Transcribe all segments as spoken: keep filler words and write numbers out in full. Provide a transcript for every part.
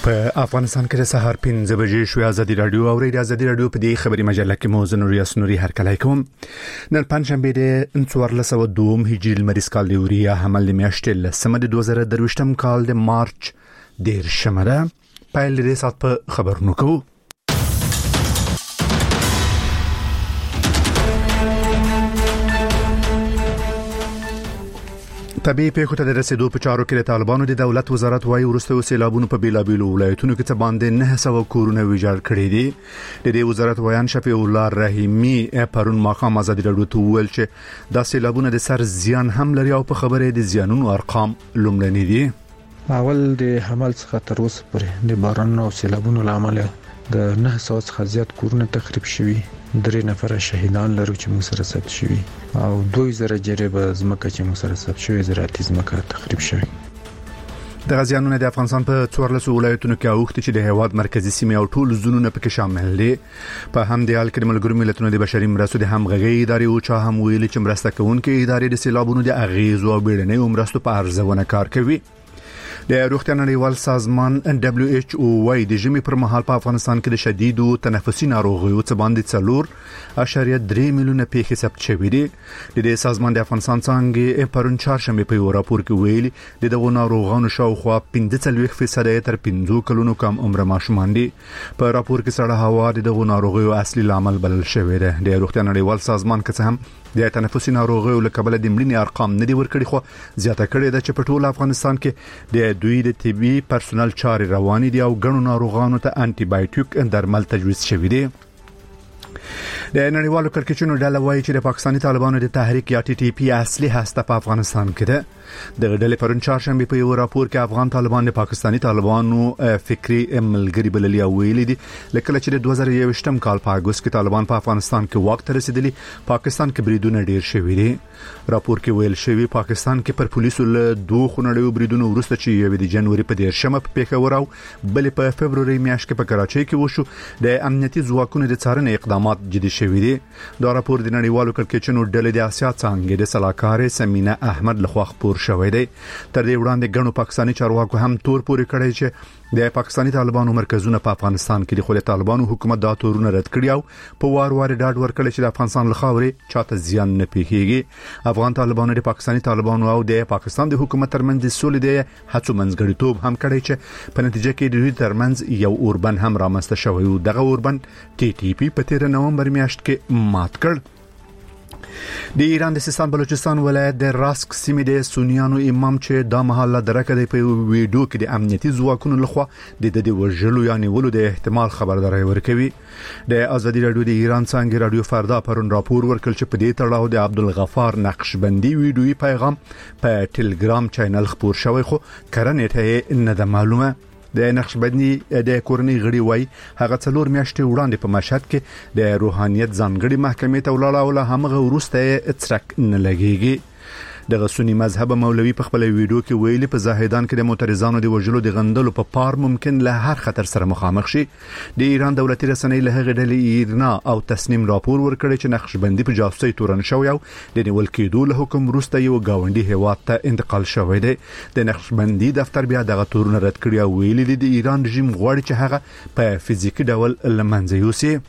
په افغانستان کې د سهار پنځه بجې شوې. ازادي رادیو او ریډیو ازادي رادیو په دې خبري مجله کې موضوع نوري اسنوري هر کله کوم نن پنځشنبه د څوارلس سوه دوه هجري لمریز کال دی وریا حمل میاشتې لسمه د دوه زره درویشتم کال د مارچ ډیر شمره پایل دې سات په خبرونو کوو. طبيعي پیښو ته د رسیدو په چارو کې د طالبانو د دولت وزارت وايي ورسته سیلابونو په بیلابیلو ولایتونو کې څه باندې نه سوه کورونه ویجاړ کړي دي. د دې وزارت وایان شفیع الله رحیمی پرون ماخام ازادي رادیو ته ویل چې دا سیلابونه د سر زیان هم لري او په خبره د زیانونو ارقام لومړني دي. اول د حمل څخه تر اوسه پورې د باران او سیلابونو لامل د نه سوه څخه زیات کورونه تخریب شوي، درې نفر شهیدان لرو چې موږ سره ثبت شوي او دوه زره جریب زمکه چې موږ سره ثبت شوي زراعتي زمکه تخریب شوي. د غزيانونو د افغانستان په څوارلس ولایتونو کې اوخت چې د هیواد مرکزی سیمه او ټول زونونه پکې شامل دي. په هم د حال کې د ملګرو ملتونو د بشري مرستو د همغږي ادارې او چا هم ویلي چې مرسته کوونکې ادارې د سیلابونو د اغیز او بیړنۍ مرستو په ارزونه کار کوي. د روغتیا نړیوال سازمان دبليو ایچ او وايي د ژمي پر مهال په افغانستان کې د شدید او تنفسي ناروغیو څخه باندې څلور اشاریه درې میلیونه پیښې ثبت شوې دي. د دې سازمان د افغانستان څنګه پرون چهارشنبه په یو راپور کې ویلي د دغو ناروغانو شاوخوا پنځه څلوېښت فیصد تر پنځه کلونو کم عمر ماشومان دي. په راپور کې سړه هوا د دغو ناروغیو اصلي لامل بلل شوی دی. د روغتیا نړیوال سازمان کې هم د تنفسي ناروغیو له کبله د مړینې ارقام نه دي ورکړي، خو زیاته کړې ده چې په ټول افغانستان کې د دوی د طبي پرسونل چارې روانې دي او ګڼو ناروغانو ته انټي بایوټیک درمل تجویز شوي دي. د نړیوالو کرکټونو ډله وایي چې د پاکستاني طالبانو د تحریک یا ټي ټي پی اصلي هسته په افغانستان کې ده. د ډلې پرون چهارشنبه په یو راپور کې افغان طالبان د پاکستاني طالبانو فکری ملګری بللي او ویلي دي لکه چې د دوه زره یوویشتم کال په اگست کې طالبان په افغانستان کې واک ته رسیدلي، پاکستان کې بریدونه ډیر شوي دي. راپور کې ویل شوی پاکستان کې پر پولیسو له دوه خونړیو بریدونو وروسته چې یو د جنوري په دیرشمه په پیښور او بل په فبروري میاشت کې په کراچۍ کې وشو د امنیتي ځواکونو د څارنې اقدامات جدي شوي دي. دا راپور د نړیوالو کرکټونو ډلې د اسیا څنګه د صلاحکار سمینه احمد لخوا خبر شوی دی. تر دې وړاندې ګڼو پاکستاني چارواکو هم تور پورې کړی چې د پاکستاني طالبانو مرکزونه په افغانستان کې د خپل طالبانو حکومت دا تورونه رد کړی او په وار وار ډاډ ورکړي چې د افغانستان لخوا چاته زیان نه پیښیږي. افغان طالبانو د پاکستاني طالبانو او د پاکستان د حکومت ترمنځ د سولې د هڅو منځګړیتوب هم کړی چې په نتیجه کې د دوی ترمنځ یو اوربند هم رامنځته شوی او دغه اوربند ټي ټي پی په تیر نومبر میاشت کې مات کړ. د ایران د سیستان بلوچستان ولایت د راسک سیمې د سنیانو امام چې دا محله درکه دی په ویډیو کې د امنیتي ځواکونو لخوا د د وژلو یا نیولو د احتمال خبرداري ورکوي. د ازادي رادیو د ایران څنګه رادیو فردا پرون راپور ورکړ چې په دې تړاو د عبدالغفار نقشبندي ویډیوي پیغام په ټلګرام چینل خبر شوی، خو کرنټه نه د معلومه. د نقشبندي د کورنۍ غړي وای هغه څلور میاشتې وړاندې په مشهد کې د روحانيت ځانګړي محکمې ته ولاړ او له همغه وروسته اترک نه لګيږي. د سنی مذهب مولوي په خپل ویډیو کې ویلي په زاهدان کې د معترضانو د وژلو د غندلو په پار ممکن له هر خطر سره مخامخ شي. د ایران دولتي رسنۍ له هغه ډلې ایرنا او تسنیم راپور ورکړي چې نقشبندي په جاسوسي تورن شوی او د نیول کېدو له حکم وروسته یو گاونډي هیواد ته انتقال شوی دی. د نقشبندي دفتر بیا دغه تورن رد کړی او ویلي دی د ایران رژیم غواړي چې هغه په فزیکی ډول لمنځه یوسي.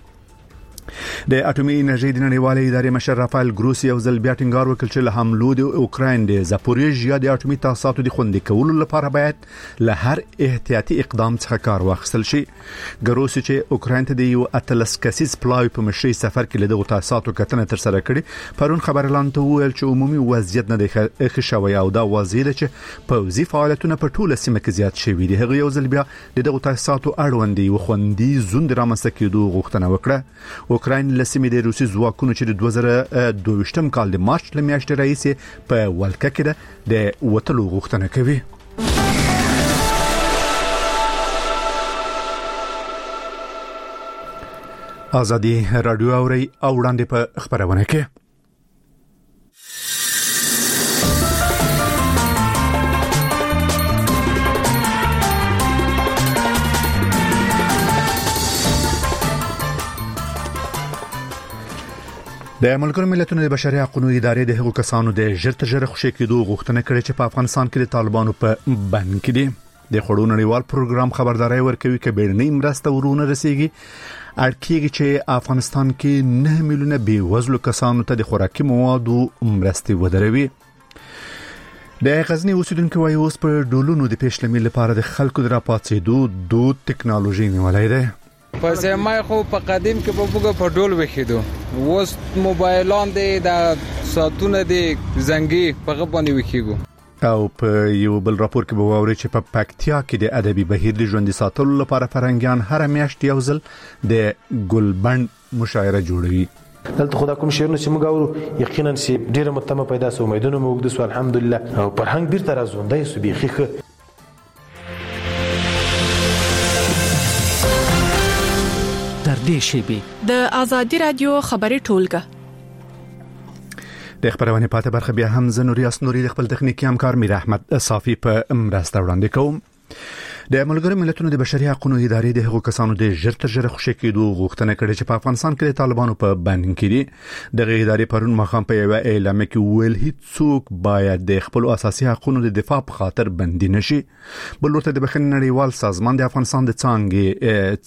د اټومي انرژي د نړیوالې ادارې مشر رافایل ګروسی او ځل بیا ټینګار وکړ چې له حملو د اوکراین د زاپوریژیا د اټومي تاسیساتو د خوندي کولو لپاره باید له هر احتیاطي اقدام څخه کار واخیستل شي. ګروسی چې اوکراین ته د یو اتلس کسیز پلاوی په مشرۍ سفر کې له دغو تاسیساتو کتنه تر سره کړې پرون خبر اعلان ته ویل چې عمومي وضعیت نه دی ښه شوی او دا وضعیت چې پوځي فعالیتونه په ټوله سیمه کې زیات شوي دي. هغه یو ځل بیا د دغو تاسیساتو اړوند یو خوندي زوند رامنځته کېدو غوښتنه وکړه. اوکراین لسمې د روسي ځواکونو چې د دوه زره دوه کال د مارچ له میاشتې راهیسې په ولکه کې ده د وټلو غوښتنه کوي. ازادي رادیو اوري او وړاندې په خبرونه کې د ملګرو ملتونو د بشري حقوقو ادارې د هغو کسانو د ژر تر ژره خوشی کېدو غوښتنه کړې چې په افغانستان کې د طالبانو په بند کې دي. د خوړو نړیوال پروګرام خبرداري ورکوي چې بیړنۍ مرسته ورونه رسیږي اړکیږي چې افغانستان کې نه میلیونه بې وزلو کسانو ته د خوراکي موادو مرستې ودروي. د غزنی اوسیدونکو وايي اوس په ډولونو د پیشلمي لپاره د خلکو د راپاتېدو دود ټکنالوژي نیولای دی. پس ما خو په قدیم کې په بوګه په ډول وخیدو اوس موبایلان دي د ساتونه دي زنګي په غبنې وخیګو. او په یو بل راپور کې به ووري چې په پکتیا کې د ادبي بهیر د ژوند ساتلو لپاره فرنګیان هر میاشت یو ځل د ګلبند مشاعره جوړوي. دلته خدا کوم شعرونه چې موږ اورو یقینا چې ډیره متمه پیدا سو امیدونه موږ د سو الحمدلله او فرهنګ بیرته راځوندای سو بيخيخه. در دې شیبه د ازادي رادیو خبري ټولګه د خبرونه پاتې برخه بیا هم زنوریاس نوري د خپل تخنیکی همکار میر احمد صافی په مرسته وړاندې کوم. د ملګرو ملتونو د بشري حقوقو ادارې د هغو کسانو د ژر تر ژره خوشی کېدو غوښتنه کړې چې په افغانستان کې د طالبانو په بند کې دي. د ادارې پرون مخام په یو اعلامیه کې ویل هیڅوک باید د خپل اساسي حقوقو د دفاع په خاطر بندي نشي. بل ورته د بخښنې نړیوال سازمان د افغانستان د څانګې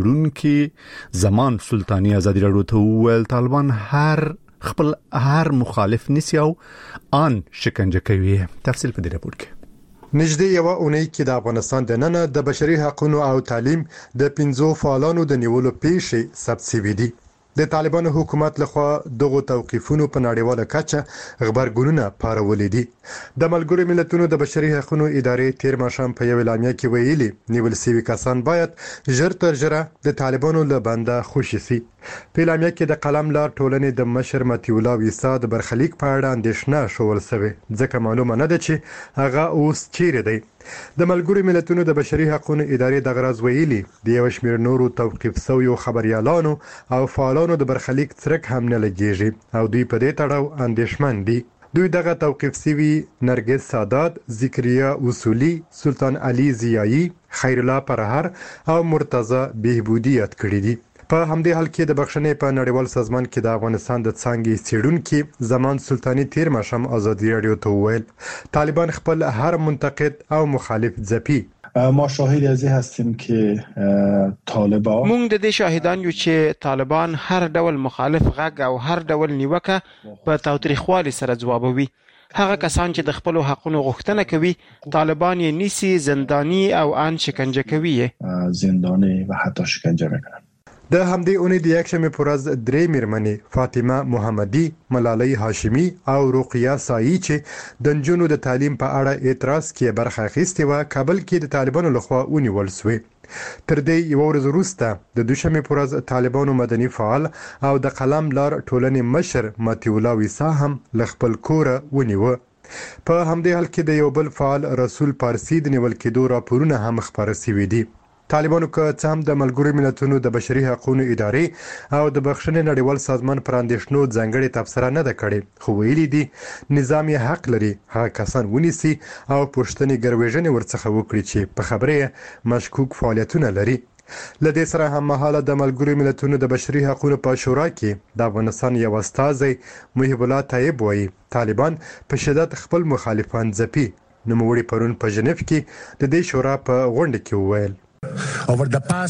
څیړونکو زمان سلطانی ازادي راډیو ته ویل طالبان هر خپل هر مخالف نسی او ان شکنجه کوي. تفصیل په دې راپور کې. نږدې یو اونۍ کې د افغانستان د نن د بشري حقوقو او تعلیم د پنځو فعالانو د نیولو پیښې ثبت شوې دي. د طالبانو حکومت لخوا دغه توقیفونو په نړیواله کچه خبرګونونه پارولې دي. د ملګرو ملتونو د بشري حقوقو ادارې تیر ماښام په یو اعلامیه کې ویلي نیول شوی کسان باید ژر تر ژره د طالبانو له بنده خوشي شي. په اعلامیه کې د قلم لار ټولنې د مشر متي الله ویسا د برخلیک په اړه اندېښنه شول شوی ځکه معلومه نه ده چې هغه اوس چیرې دی. د ملګرو ملتونو د بشري حقوقو ادارې د غرض ویلي د یو شمېر نورو توقیف شویو خبريالانو او فعالانو د برخلیک څرک هم نه لګیږي او دوی په دې تړاو اندېښمن دي. دوی دغه توقیف شوی نرګس سادات، ذکریا اصولی، سلطان علي زیایی، خیر الله پرهر او مرتضی بهبودی یاد کړی دي. په همدې حال کې د بخښنې په نړیوال سازمان کې د افغانستان د څانګې څیړونکو زمان سلطانی تیر ماښام ازادي راډیو ته وویل طالبان خپل هر منتقد او مخالف ځپي. ما شاهد از این هستیم که طالبان مونږ د دې شاهدان یو چې طالبان هر ډول مخالف غږ او هر ډول نیوکه په تاوتریخوالي سره ځوابوي. هغه کسان چې د خپل حقوقو غوښتنه کوي طالبان یې نیسي، زندانی او ان شکنجه کوي، زندانی و حتی شکنجه میکنن. د همدې اونۍ د یکشنبې پر ورځ درې میرمنې فاطمه محمدي، ملالۍ هاشمي او رقیه سایی چې د نجونو د تعلیم په اړه اعتراض کې برخه اخیستې و کابل کې د طالبانو لخوا ونیول شوې. تر دې یو ورځ وروسته د دوشنبې پر ورځ طالبانو مدني فعال او د قلم لار ټولنې مشر متي الله ویسا هم ل خپل کور ونیو. په همدې حال کې د یو بل فعال رسول پارسی د نیول کېدو راپورونه هم خبره شوي دي. طالبانو که څه هم د ملګرو ملتونو د بشري حقوقو ادارې او د بخښنې نړیوال سازمان پر اندېښنو ځانګړې تبصره نه ده کړې خو ویلي دي نظام یې حق لري هغه کسان ونیسي او پوښتنې ګرویژنې ورڅخه وکړي چې په خبره مشکوک فعالیتونه لري. لدې سره هم مهاله د ملګرو ملتونو د بشري حقوقو په شورا کې د افغانستان یو استازی محب الله طیب وایي طالبان په شدت خپل مخالفان ځپي. نوموړي پرون په ژنیف کې د دې شورا په غونډه کې وویل په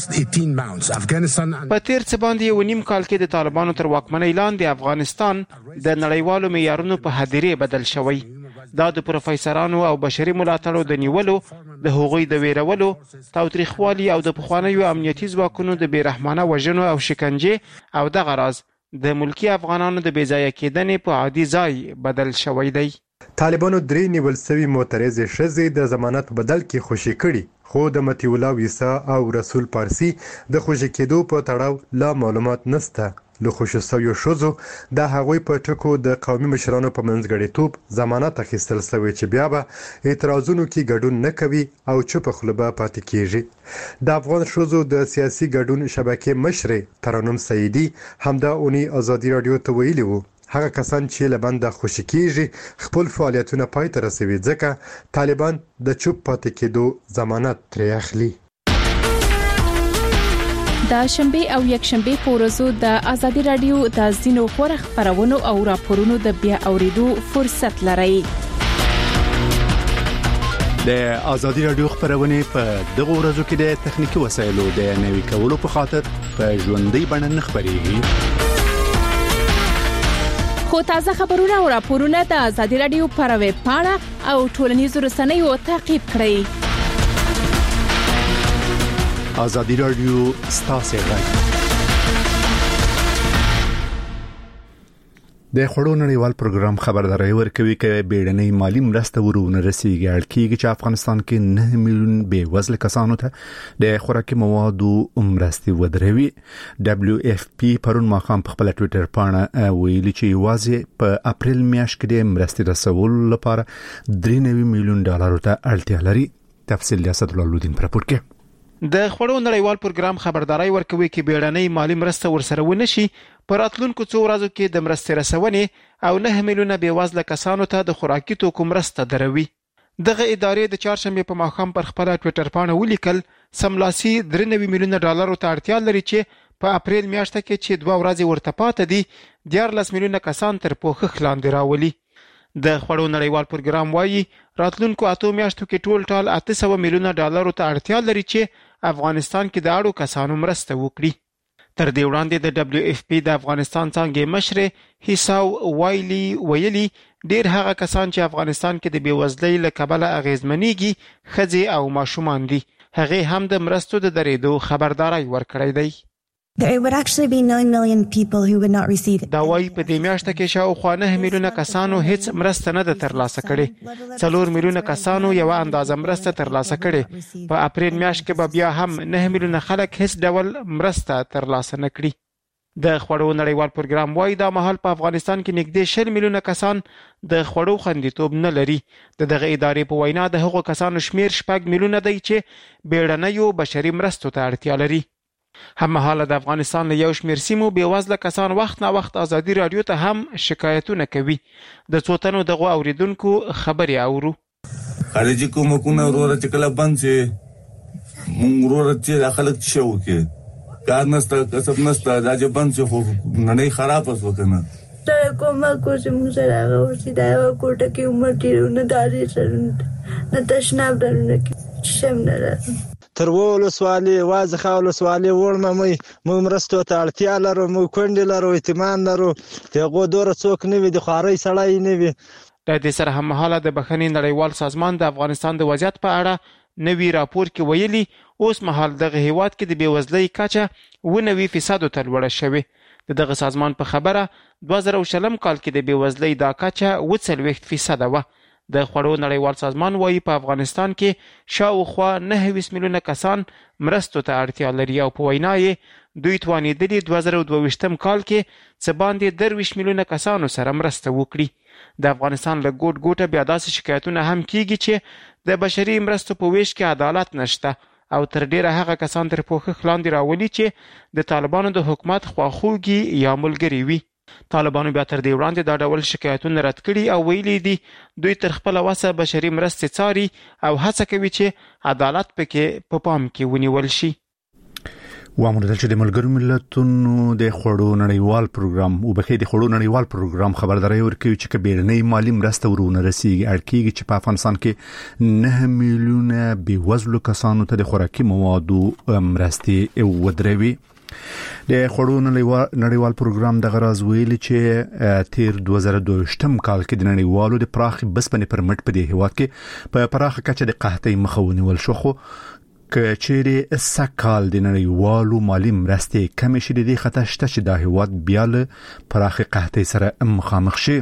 تیر څه باندې یو نیم کال کې د طالبانو تر واکمنۍ لاندې افغانستان د نړیوالو معیارونو په هدیرې بدل شوی. دا د پروفیسورانو او بشري ملاتړو د نیولو، د هغوی د ویرولو، تاوتریخوالي او د پخوانیو امنیتي ځواکونو د بیرحمانه وژنو او شکنجې او دغه راز د ملکی افغانانو د بیځایه کېدنې په عادي ځای بدل شوی دی. طالبانو درې نیول شوي معترضې ښځې د ضمانت په بدل کې خوشي کړي خو د متي الله ویسا او رسول پارسی د خوشي کېدو په تړاو لا معلومات نشته. له خوشي شویو ښځو د هغوی په ټکو د قومي مشرانو په منځګړیتوب ضمانت اخیستل شوی چې بیا به اعتراضونو کې ګډون نه کوي او چوپه خوله به پاتې کیږي. د افغان ښځو د سیاسي ګډون شبکې مشرې ترنم سعیدي همدا اونۍ ازادي راډیو ته ویلي وو هغه کسان چې له بنده خوشي کیږي خپل فعالیتونه پای ته رسوي ځکه طالبان د چوپ پاتې کېدو ضمانت ترې اخلي. د شنبه او یکشنبه په ورځو د ازادي رادیو د ځینو خبرو خبرونو او راپورونو د بیا اوریدو فرصت لرئ. د ازادي رادیو خبرونه په دغه ورځو کې د تخنیکی وسایلو د نوي کولو په خاطر په ژوندۍ بڼه نه خبريږي. خو تازه خبرونه او راپورونه د ازادي رادیو پر ویب پاڼه او ټولنیزو رسنیو تعقیب کړئ. ازادي رادیو ستاسو غږ. د خړو نړیوال پروګرام خبرداري ورکوي چې بیړنۍ مالی مرسته ورونه رسیدي اړکیږي چې افغانستان کې نه میلیون بے وزله کسانو ته د خوراکي موادو مرستې ودروي. دبليو اف پی پرون ماخام په خپل ټوئیټر باندې ویلي چې واځي په اپریل میاشت کې د مرستې رسول لپاره درې میلیون ډالر ته اړتیا لري. تفصیل اسد الله الدین پر راپور کې. د خړو نړیوال پروګرام خبرداري ورکوي چې بیړنۍ مالی مرسته ورسره ونشي په راتلونکو څو ورځو کې د مرستې رسونې او نه میلیونه بې وزله کسانو ته د خوراکي توکو مرسته دروي. دغه ادارې د چهارشنبه په ماښام پر خپل ټوئیټر باندې ولیکل سملاسي درې میلیونه ډالر ته اړتیا لري چې په اپریل میاشت کې چې دوه ورځې ورته پاتې دي دیارلس میلیونه کسان تر پوښښ لاندې راولي. د خړو نړیوال پروګرام وايي راتلونکو اته میاشتو کې ټول ټال اته سوه میلیونه ډالر ته اړتیا لري چې افغانستان کې د اړو کسانو مرسته وکړي. تر دې وړاندې د دبليو اف پی د افغانستان څنګه مشر حساو وایلی ویلي ډیر هغه کسان چې افغانستان کې د بیوزلۍ له کبله اغیزمنېږي ښځې او ماشومان دي. هغه هم د مرستو د درېدو خبرداري ورکړی دی. There would actually be nine million people who would not receive it. دا وايي په دې میاشت کې شاوخوا نه میلیونه کسانو هیڅ مرسته نه ده ترلاسه کړې. څلور میلیونه کسانو یو اندازه مرسته ترلاسه کړې. په اپریل میاشت کې به بیا هم نه میلیونه خلک هیڅ ډول مرسته ترلاسه نه کړي. د خړو نړیوال پروګرام وايي دا مهال په افغانستان کې نږدې شل میلیونه کسان د خړو خوندیتوب نه لري. د دغه ادارې په وینا د هغو کسانو شمیر شپږ میلیونه دی چې بیړنیو بشري مرستو ته اړتیا لري. هممهاله د افغانستان له یو شمېر سیمو بې وزله کسان وخت نه وخت ازادي رادیو ته هم شکایتونه کوي. د څو تنو دغه اوریدونکو خبرې اورو. خارجي کومکونه وروره چې کله بند شي مونږ وروره چې خلک شو کې کار نسته کسب نسته دا چې بند شي خو نړۍ خراب اوس وکنه دا کومه کوم موږ سره هغه ورسې دا کوټه کې عمر تیرونه داري سره نه تشناب درنه کې شم نه راځي تر ولسوالۍ وازخه ولسوالۍ ورمه مې موږ مرستو ته اړتیا لرو موږ کونډې لرو اعتماد لرو دغه دوره څوک نه وي د خوارۍ سړی نه وي. د دې سره هم مهاله د بخښنې نړیوال سازمان د افغانستان د وضعیت په اړه نوی راپور کې ویلي اوس مهال دغه هیواد کې د بیوزلۍ کچه اوه نوي فیصد ته لوړه شوې. د دغه سازمان په خبره دوه زره شلم کال کې د بیوزلۍ دا کچه اوه څلوېښت فیصد وه. د خړو نړیوال سازمان وايي په افغانستان کې شاوخوا نهه میلیونه کسان مرستو ته اړتیا لري او په وینا یې دوی توانېدلي دوه زره دوه ویشتم کال کې څه باندې درویشت میلیونه کسانو سره مرسته وکړي. د افغانستان له ګوټ ګوټه بیا داسې شکایتونه هم کیږي چې د بشري مرستو په ویش کې عدالت نشته او تر ډیره هغه کسان تر پوښښ لاندې راولي چې د طالبانو د حکومت خواخوږي یا ملګري وي. طالبانو بیا تر دې وړاندې دا ډول شکایتونه رد کړي او ویلي دي دوی تر خپل وسه بشري مرستې څاري او هڅه کوي چې عدالت پکې په پام کې ونیول شي. وامر چې د ملګرو ملتونو د خړو نړیوال پروګرام او بخې د خړو نړیوال پروګرام خبرداري ورکوي چې بیړنۍ مالی مرسته ورونه رسیدي اړکیږي چې په افغانستان کې نه میلیونه بې وزلو کسانو ته د خوراکي موادو مرستې ودروي. د خړو نړیوال پروګرام د غرض ویلي چې تیر دوه زره دوه ویشتم کال کې د نړیوالو د پراخ بسپنې پرمټ په دې هیواد کې په پراخه کچه د قحطۍ مخه ونیول شو خو کچېرې سکهال د نړیوالو مالی مرستې کمې شي د خطر شته چې د هیواد بیا له پراخ قحطۍ سره مخامخ شي.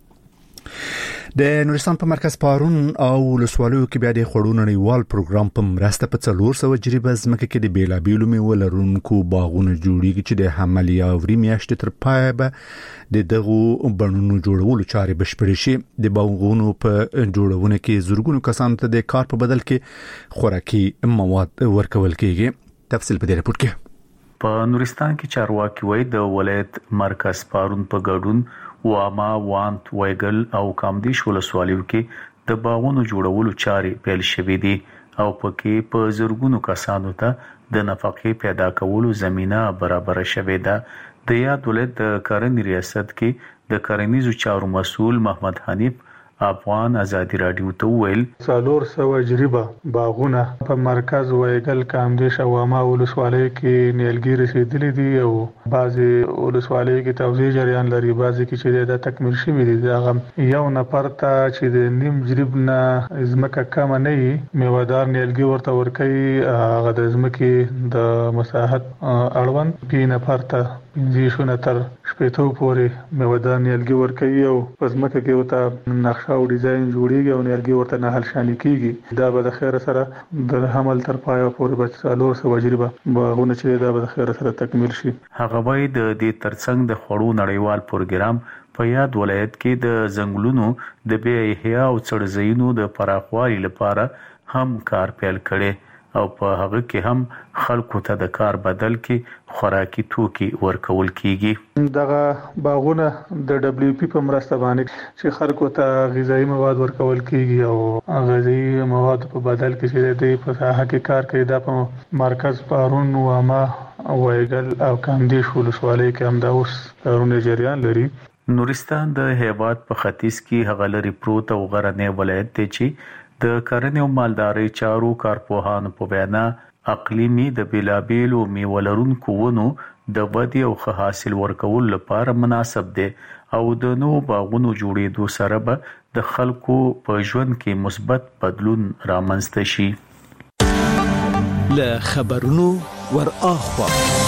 د نورستان په مرکز پارون او ولسوالیو کې بیا د خړو نړیوال پروګرام په مرسته په څلور سوه جریبه ځمکه کې د بیلابیلو میوو لرونکو باغونو جوړیږي چې د حملې او وري میاشتې تر پایه به د دغو بڼونو جوړولو چارې بشپړې شي. د باغونو په جوړونه کې زرګونو کسانو ته د کار په بدل کې خوراکي مواد ورکول کېږي. تفصیل په دې راپور کې. په نورستان کې چارواکي وایي د ولایت مرکز پارون په ګډون واما وانت ویګل او کامدیش ولسوالیو کې د باغونو جوړولو چارې پیل شوې دي او پکې په زرګونو کسانو ته د نفقې پیدا کولو زمينه برابر شوې ده. د یاد ولایت د کرنې ریاست کې د کرنیزو چارو مسؤل محمد حنیف افغان ازادي رادیو ته ویل څلور سوه جریبه باغونه په مرکز وایګل کامدیش او عامه ولسوالۍ کې نیلګي رسیدلې دي او بعضي ولسوالۍ کې توزیع جریان لري، بعضي کې چې د تکمیل شوی دي. دا یو نفر ته چې د نیم جریب نه ځمکه کم نه وي میوادار نیلګي ورته ورکوي، هغه د ځمکې د مساحت اړوند پی نفر ته پنځه شونه تر شپېته پورې میوادار نیلګي ورکوي او په ځمکه کې ورته نقشه او ډیزاین جوړیږي او نیلګي ورته نه حل شانې کیږي. دا به د خیر سره د حمل تر پایه پورې به څلور سوه جریبه باغونه چې دا به د خیر سره تکمیل شي. هغه وایي د دې ترڅنګ د خوړو نړیوال پروګرام په یاد ولایت کې د ځنګلونو د بیا احیا او څړځایونو د پراخوالي لپاره هم کار پیل کړي او په هغه کې هم خلکو ته د کار بدل کې خوراکي توکي ورکول کیږي. دغه باغونه د دبليو پی په مرسته باندې چې خلکو ته غذایی مواد ورکول کیږي او غذایی مواد په بدل کې چې د په ساحه کې کار کوي. دا په مرکز پارون و عامه وایګل او کامدیش ولسوالۍ کې هم دا اوس کارونه جریان لري. نورستان د هیواد په ختیځ کې هغه لري پروت او غرنی ولایت دی چې د کرنې او مالدارۍ چارو کارپوهانو په وینا اقلیمي د بیلابیلو میوه لرونکو ونو د ودې او ښه حاصل ورکولو لپاره مناسب دی او د نوو باغونو جوړېدو سره به د خلکو په ژوند کې مثبت بدلون رامنځته شي. له خبرونو ور اخوا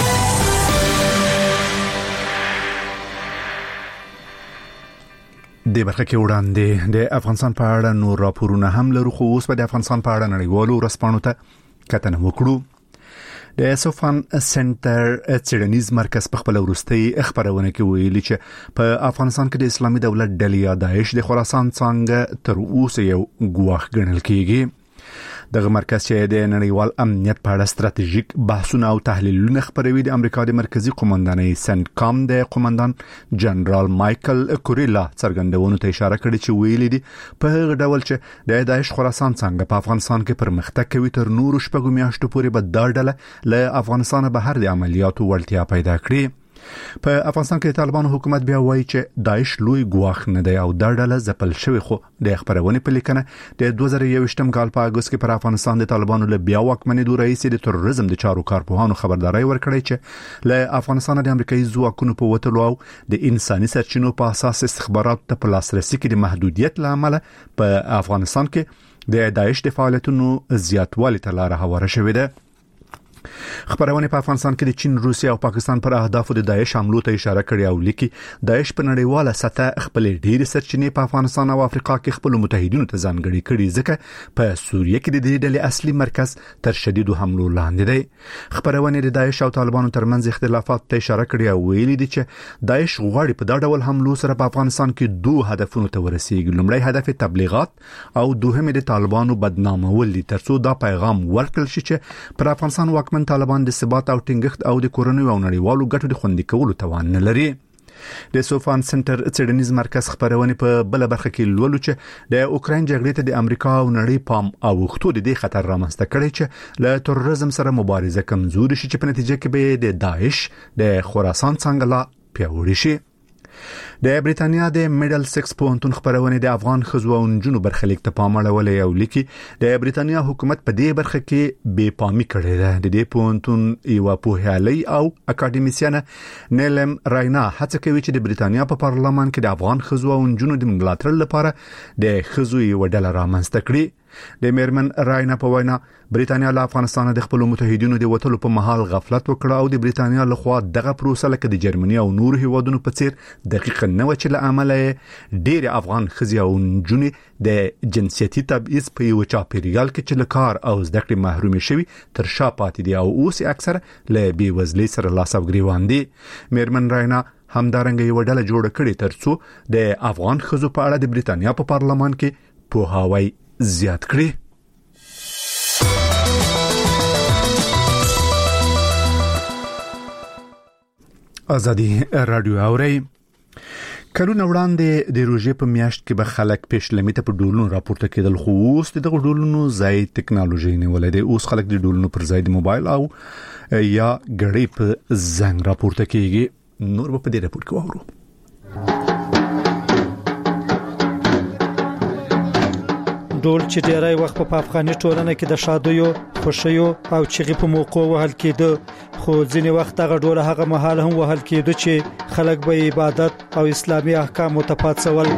د برخه کې وړاندې د افغانستان په اړه نور راپورونه هم لرو، خو اوس به د افغانستان په اړه نړیوالو ورځپاڼو ته کتنه وکړو. د سوفان سنټر څېړنیز مرکز په خپل وروستي خبرونه کې ویلي چې په افغانستان کې د اسلامي دولت ډلې یا داعش د خراسان څنګه تر اوسه یو ګواښ ګڼل کېږي. دغه مرکز چې د نړیوال امنیت په اړه ستراتیژیک بحثونه او تحلیلونه خبروي د امریکا د مرکزی قومندانۍ سنټکام د قومندان جنرال مایکل کوریلا څرګندونو ته اشاره کړې چې ویلي دي په هغه ډول چې د داعش خراسان څنګه په افغانستان کې پرمختګ کوي تر نورو شپږو میاشتو پورې به دا ډله له افغانستان بهر د عملیاتو وړتیا پیدا کړي. په افغانستان کې طالبان حکومت بیا وایي چې داعش لوی ګواښ نه دی او دا ډله ځپل شوی، خو د خبرونه په لیکنه د دوه زره یوویشتم کال په اگست کې پر افغانستان د طالبانو له بیا واکمنېدو رئیس د تروریزم د چارو کارپوهانو خبرداري ورکړې چې له افغانستان د امریکایي ځواکونو په وټلو او د انساني سرچینو په اساس استخبارات ته په لاسرسي کې د محدودیت لامل په افغانستان کې د داعش د فعالیتونو زیاتوالي ته لار هواره شوې ده. خبرونه په افغانستان کې د چین، روسیا او پاکستان پر اهدافو د داعش حملو ته اشاره کړې او لیکي داعش په نړیواله سطح خپل ډېر سرچینې په افغانستان او افریقا کې خپل متحدینو ته ځانګړي کړي، ځکه په سوریه کې د دې ډلې اصلي مرکز تر شدیدو حملو لاندې دی. خبرونه د داعش او طالبانو ترمنځ اختلافات ته اشاره کړې او ویلي دي چې داعش غواړي په دا ډول حملو سره په افغانستان کې دوه هدفونه ته ورسیږي. لومړی هدف تبلیغات او دوهم د طالبانو بدنامول دي ترڅو دا پیغام ورکړل شي چې پر افغانستان واکمن طالبان د ثبات او ټینګښت او د کورنۍ او نړیوالو ګټو د خوندي کولو توان نه لري. د سوفان سنټر څېړنیز مرکز خبرونه په بل برخه کې لولو چې د اوکراین جګړې ته د امریکا او نړۍ پام اوښتو د دې خطر رامنځته کړي چې له تروریزم سره مبارزه کمزوري شي چې په نتیجه کې به د داعش د خراسان څنګه لا پیاوړی شي. د بریتانیا د میډل سکس پوهنتون خبرونه د افغان ښځو او نجونو برخلیک ته پام اړولې او لیکي د بریتانیا حکومت په دې برخه کې بې پامي کړې ده. د دې پوهنتون یو پوهیالي او اکاډمیسیان نیلم راینا هڅه کوي چې د بریتانیا په پارلمان کې د افغان ښځو او نجونو د ملاتړ لپاره د ښځو یو ډله رامنځته کړي. د میرمن راینا په وینا بریتانیا له افغانستان د خپل متحدینو د وټلو په محل غفلت وکړه او د بریتانیا لخوا دغه پروسه لکه د جرمني او نور هیوادونو په څیر دقیق نه و چې له عمله ډېر افغان ښځې او نجونې د جنسيتي تبعیض په یو چاپیریال کې چې له کار او زده کړې محروم شوي تر شا پاتې دي او اوس اکثر له بیوزلۍ سره لاس او ګریوان دي. میرمن راینا همدارنګه یو ډله جوړه کړې ترڅو د افغان ښځو په اړه د بریتانیا په پارلمان کې پوهاوی زیات کړي. ازادي رادیو اوري کلونه وړاندې د روژې په میاشت کې به خلک پېشلمي ته په ډولونو راپورته کېدل، خو اوس دغه ډولونو ځای ټکنالوژي نیولې ده. اوس خلک د ډولونو پر ځای د موبایل او یا غړې په زنګ راپورته کېږي. نور په دې راپور کې وورو. ډول چې ډیری وخت په افغاني ټولنه کې د شادیو، خوشیو او چغې په موقع وهل کېده، خو ځینې وخت هغه ډول هغه مهال هم وهل کېده چې خلک به عبادت او اسلامي احکام متپاتسول.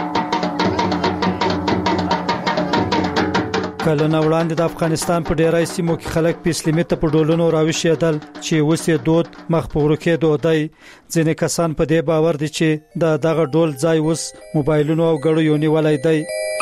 کله نو وړاندې د افغانستان په ډیری سیمو کې خلک په اسلامي ته په ډولونو راوښیدل چې اوس یې دود مخ په ورکه دودای. ځینې کسان په دې باور دي چې دا دغه ډول ځای اوس موبایلونو او غړو نیولای دی.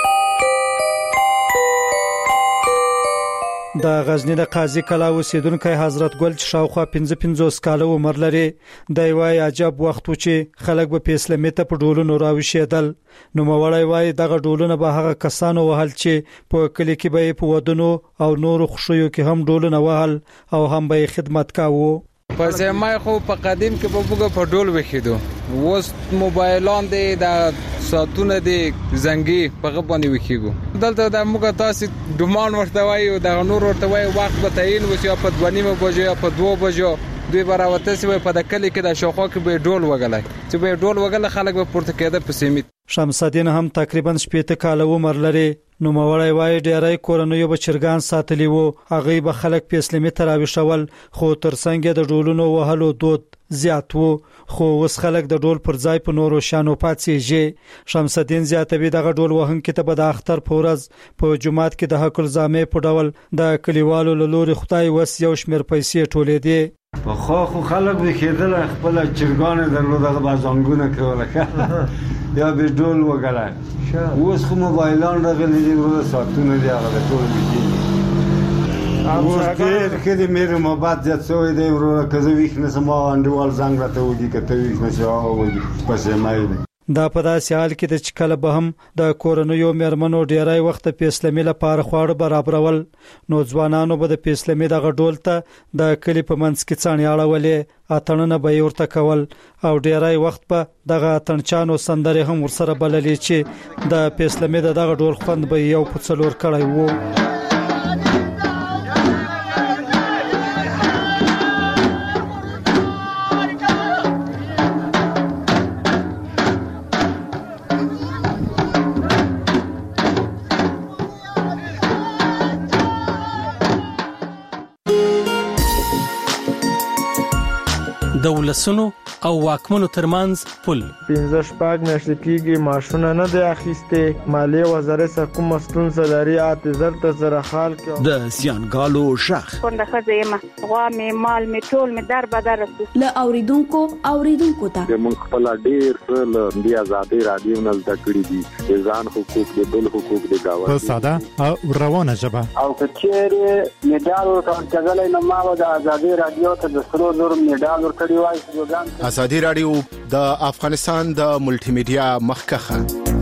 د غزنی د قاضي کلا اوسیدونکو حضرت ګل چې شاوخوا پنځه پنځوس کاله عمر لري، دی وایي عجب وخت و چې خلک به په اسلامي ته په ډولونو راوښیدل. نو موړی وایي دغه ډولونه به هغه کسانو وهل چې په کلی کې به په ودونو او نورو خوشیو کې هم ډولونه وهل او هم به خدمت کاوه. په زمای خو په قدیم کې په بوګه په ډول وخیدو، اوس موبایلان دي د ساتونه دي زنګي په غبنې وخیګو. دلته د موږ تاسو ډمان ورته وایو، د نور ورته وایو وخت به تعین وسی په دوه بجو یا په دوه بجو دوی براوته سی په د کلی کې د شوخو کې به ډول وګلای چې به ډول وګل خلک به پورته کېده په سیمه. شمس الدین هم تقریبا شپږ کاله عمر لري. نو موړی وایي ډیری کورنیو به چرګان ساتلی وو، هغه به خلک په اسلامي تراوی شول، خو ترڅنګ د ډولونو وهلو دود زیات وو، خو اوس خلک د ډول پر ځای په نورو شانو پاتېږي. شمس الدین زیاتوي دغه ډول وهونکو ته به د اختر په ورځ په جمعات کې د حق الزامه په ډول د کلیوالو له لوري خدای وس یو شمیر پیسې ټولې دي. په خو خو خلک به کېدل خپل چرګان درلودغه بازانګونه کوله یا به ډول وګړای. اوس خو موبایلان راغلي دي، ورته ساتونه دي هغه ټول دي. اوس کې کې د مېره محبت زیات شوی دی، ورته کزه ویښ نه سم انډوال زنګ راته وږي کته ویښ نه شو او پسې مای. دا په داسې حال کې د چکل به هم د کورنیو مېرمنو ډیری وخت په اسلامي لپاره خواړه برابرول، نو ځوانانو به د اسلامي دغه ډول ته د کلی په منځ کې څانې اړولې، اتڼونه به ورته کول او ډیری وخت په دغه اتڼچانو سندرې هم ورسره بللې چې د اسلامي دغه ډول خوند به یو په څلور کړی وو. د ولسونو او واکمنو ترمنځ پل پنځه شپږ میاشتې کېږي ماشونه نه دی اخیسته، مالیه وزارت سره کوم ستونزه لري، اته زر ته زره خال کې د زیانګالو شخ څنګه خزیمه غوا می مال می ټول می در بدر رسو ل اوریدونکو اوریدونکو ته موږ خپل ډیر څه د آزادي رادیو نل تکړی دي، ځان حقوق دي، بل حقوق دي دا په ساده او روانه ژبه او کچېره میډال ورکړل کېږي نو ما د آزادي رادیو ته د سرو زر میډال ورکړی وای. آزادي رادیو د افغانستان د ملټي میډیا مخکخه.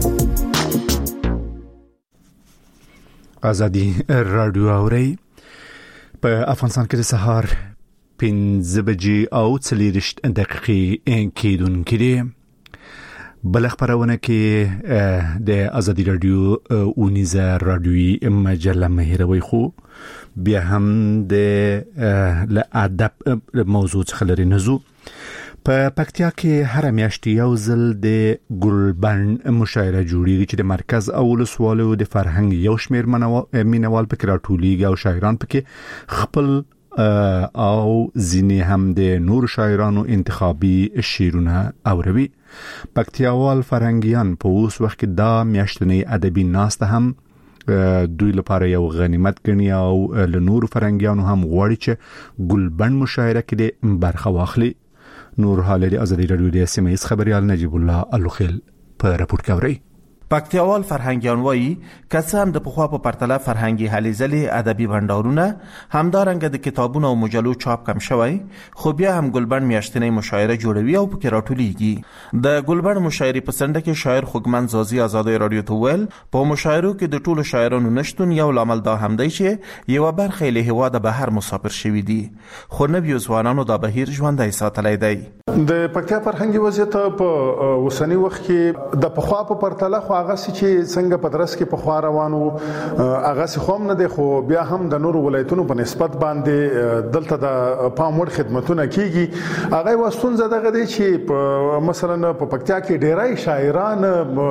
آزادي رادیو اوري په افغانستان کې د سهار پنځه بجې او څلور دقیقې کېدونکې دي. بل خبرونه کې د آزادي رادیو اونیزه رادیوي مجله مهیروي خو بیا هم د ادب موضوع څخه لري نزو. په پکتیا کې هر میاشت یو ځل د ګلبن مشاعره جوړیږي چې د مرکز او ولسوالو د فرهنګ یو شمیر مینوال پکې راټولیږي او شاعران پکې خپل او ځینې هم د نور شاعرانو انتخابي شعرونه اوروي. پکتیاوال فرهنګیان په اوس وخت کې دا میاشتنی ادبي ناسته هم دوی لپاره یو غنیمت ګڼي او له نور فرهنګیانو هم غواړي چې ګلبن مشاعره کې د برخه واخلي. نور حالری آزادی رادیو د سیمه ایز خبريال نجیب الله الوخیل په راپورټ کوي. پکتیاوال فرهنګیان وایي کسان د پخوا په پرتله فرهنګي هلې ځلې ادبي بندرونه همدارنګه د کتابونو او مجلو چاپ کم شوی، خو بیا هم ګلبن میاشتنی مشاعره جوړوي او پکې راټولیږي. د ګلبن مشاعرې په سنډه کې شاعر خوږمن زازي آزادي رادیو ته ویل په مشاعرو کې د ټولو شاعرانو نشټون یو لامل دا هم دی چې یو برخه له هوا د بهر مسافر شوی دي، خو نویو ځوانانو دا بهیر ژوندۍ ساتلی دی. د پکتیا فرهنګي وضعیت په اوسنی وخت کې د پخوا په پرتله خو هغه چې څنګه په درس کې په خوا روانو هغه څه هم نه دی، خو بیا هم د نورو ولایتونو په نسبت باندې دلته د پام وړ خدمتونه کیږي. هغه وستونزه دغه دی چې مثلا په پکتیا کې ډیرای شاعران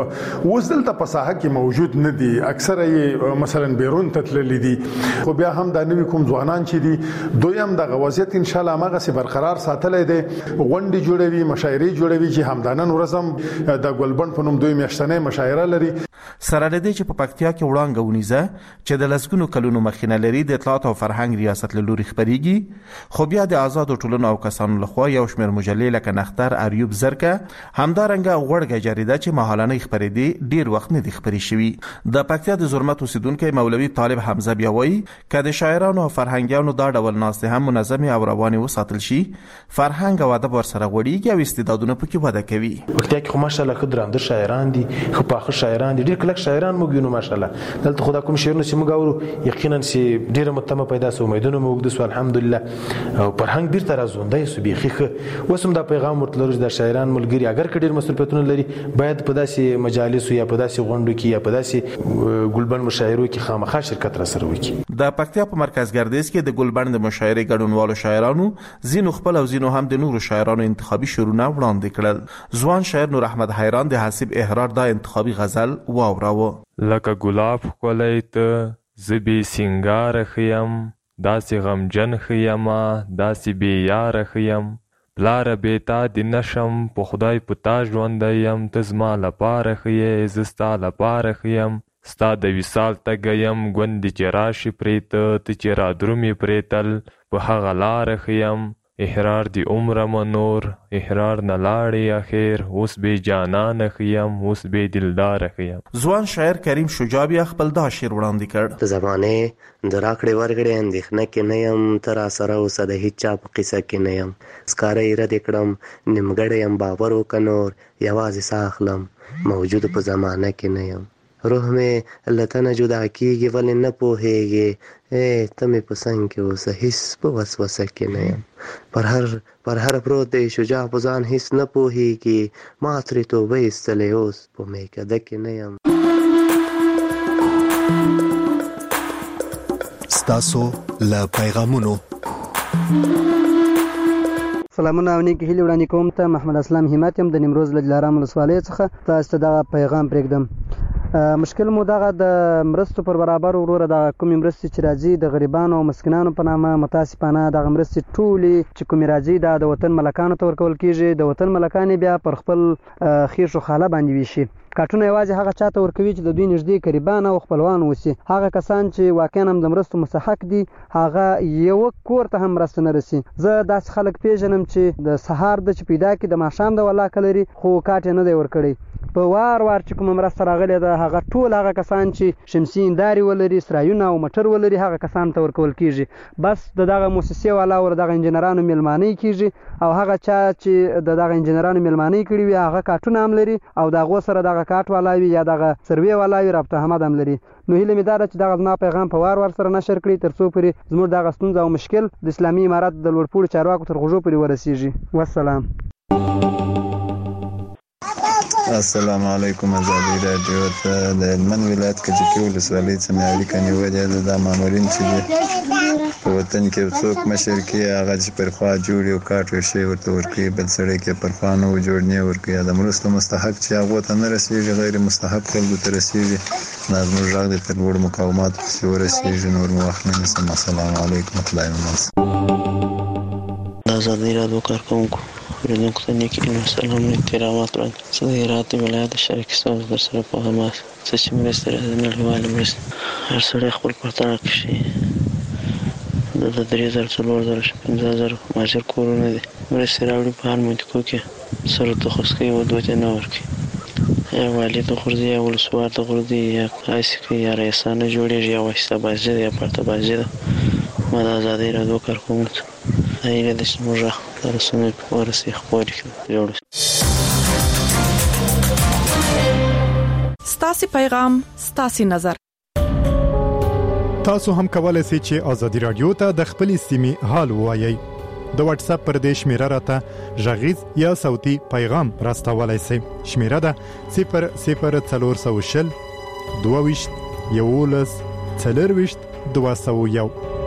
اوس دلته په ساحه کې موجود نه دي، اکثره یې مثلا بیرون تتللی دي، خو بیا هم د نوې کوم ځوانان چې دي دوی هم د وضعیت ان شاء الله هغه سي برقرار ساتلای دي، غونډې جوړوي، مشاعرې جوړوي چې همدانن ورځم د ګلبن په نوم دوی میاشتنې مشاعره لري. سره لدی چې په پکتیا کې وړاندې ونیزه چې د لسګونو کلونو مخینه لري د اطلاعات او فرهنګ ریاست له لوري خبريږي، خو بیا د آزاد ټولنو او کسانو لخوا یو شمېر مجلې لکه نختر، اریوب، زرکه همدارنګه غوړګه جریده چې ماهالنۍ خبرېدي ډیر وخت نه دي خبري شوي. د پکتیا د زرمت اوسیدونکو مولوي طالب حمزه بیا وایي چې د شاعرانو او فرهنګیانو دا ډول ناستې هم منظمه او روانه وساتل شي، فرهنګ او ادب ورسره غوړیږي او استعدادونه پکې وده کوي. پکتیا کې خو ماشاءالله خدراند شاعران دي، خو پاخه شاعران دي، ډیر کلک شاعران موږ وینو ماشاءالله. دلته خدا کوم شعرونه چې موږ اورو یقینا چې ډیره متمه پیدا سو، امیدونه موږ د سو الحمدلله او فرهنګ بیرته راځوندای سو بيخي. وسم دا پیغام ورتلل د شاعران ملګری اگر کډیر مسؤلیتونه لري باید په داسې مجالس یا په داسې غونډو کې یا په داسې ګلبن مشاعرو کې خامخا شرکت را سره وکړي. د پکتیا په مرکز ګردیز کې د ګلبن د مشاعرې ګډونوالو شاعرانو زینو خپل او زینو هم د نورو شاعرانو انتخابي شعرونه وړاندې کړل. ځوان شاعر نور احمد حیران د حسیب احرار دا انتخابي غزل واوراوه. لکه ګلاب ښکلی ته زبې سینګاره خیم، داسې غمجن خیمه داسې بې یاره خیم، پلاره بیتا دی نشم په خدای په تا ژوندی یم، ته زما لپاره ښه زه ستا لپاره ښه یم، ستا د وصال تږی یم ګوندې چې راشي پرېته ته چې را درومې پرېتل په هغه لاره ښه یم، احرار دی عمرمه نور احرار نه لاړې اخیر، اوس بې جانانه ښه یم اوس بې دلداره ښه یم. ځوان شاعر کریم شجاع بیا خپل دا شعر وړاندې کړ. د زمانې د راکړې ورکړې اندېښنه کې نه یم، ته راسره اوسه د هېچا په قصه کې نه یم، سکاره یې رد کړم نیمګړی یم باور وکړه نور یوازې ساه اخلم موجود په زمانه کې نه یم، روح مې له تنه جدا کېږي ولې نه پوهېږې، ای ته مې په څنګ کې اوسه هېڅ په وسوسه کې نه یم، پر هر پر هر پروت دی شجاع په ځان هېڅ نه پوهېږي، ما ترې توبه ایستلې اوس په میکده کې نه یم. ستاسو له پیغامونو سلامونه او نیک هیلې وړاندې کوم. ته محمد اسلام همت یم د نیمروز له دلارام ولسوالۍ څخه. تاسو ته دغه پیغام پرېږدم. مشکل مو دغه د مرستو پر برابر وروره د کومې مرستې چې راځي د غریبانو او مسکینانو په نامه متاسفانه دغه مرستې ټولې چې کومې راځي دا د وطن ملکانو ته ورکول کېږي، د وطن ملکان بیا پر خپل خیش و خاله باندې ویشي. کارټونه یوازې هغه چاته ورکوي چې د دوی نږدې قریبان او خپلوان اوسي. هغه کسان چې واقعا هم د مرستو مستحق دي هغه یو کور ته هم مرسته نه رسي. زه داسې خلک پیژنم چې د سهار د چې پیدا کړي د ماښام د ولاکه لري خو کاټ یې نه دی ورکړی. په وار وار چې کومه مرسته راغلې ده هغه ټول هغه کسان چې شمسي هندارې ولري، سرایونه او موټر ولري هغه کسان ته ورکول کېږي. بس د دغه موسسې والا ور دغه انجینرانو میلمانۍ کېږي او هغه چا چې د دغه انجینرانو میلمانۍ کړي وي هغه کارټونه هم لري او د هغو سره دغه کارټ والا وي یا دغه سروې والا وي رابطه حمد هم لري. نو هیله مې دا ده چې دغه زما پیغام په وار وار سره نشر کړي تر څو پورې زموږ دغه ستونزه او مشکل د اسلامي امارت د لوړپوړو چارواکو تر غوږو پورې ورسیږي. والسلام. السلام علیکم. ازادي راډیو ته د هلمند ولایت کجکي ولسوالۍ څخه اړیکه نیولې ده. دا مامورین چې په وطن کې څوک مشر کې هغه چې پر خوا جوړ یو کاټ یو شی ورته ورکوي، بل سړی کې پر خوا نه جوړ نه ورکوي. د مرستو مستحق چې هغه ته نه رسیږي غیر مستحق خلکو ته رسیږي. دا زموږ غږ د تر لوړ مقاومت پسې ورسیږي. نور مو وخت نه نیسم. السلام علیکم خدای مو مل. ازادي راډیو کارکونکو اوریدونکو ته نیک هیلې سلام او احترامات وړاندې. زه د هرات ولایت شریک ستونزو در سره په حماس څه چې مرستې راځي نړیوالې مرستې هر سړی خپل پرتله کښي د درې زره څلور زره پنځه زره مهاجر کورونه دي مرستې راوړي په هر منطقو کې سره تخص کوي او دوی ته نه ورکوي. یا والي ته غورځي یا ولسوال ته غورځي یا آیسي کوي یا رئیسانه جوړېږي یا واسطه بازي ده یا پرته بازي ده. ما د ازادۍ راډیو کارکوونکو ته هیله ده چې زموږ غږ د رسنیو په ورسې خپرې کړي. جوړ ستاسې پیغام ستاسې نظر. تاسو هم کولای شئ چې ازادي راډیو ته د خپلې سیمې حال ووایئ. د واتس اپ پر دې شمیره راته غږیز یا صوتي پیغام راستولای شئ. شمیره ده صفر صفر څلور سوه شل دوه ویشت یولس څلور ویشت دوه سوه یو.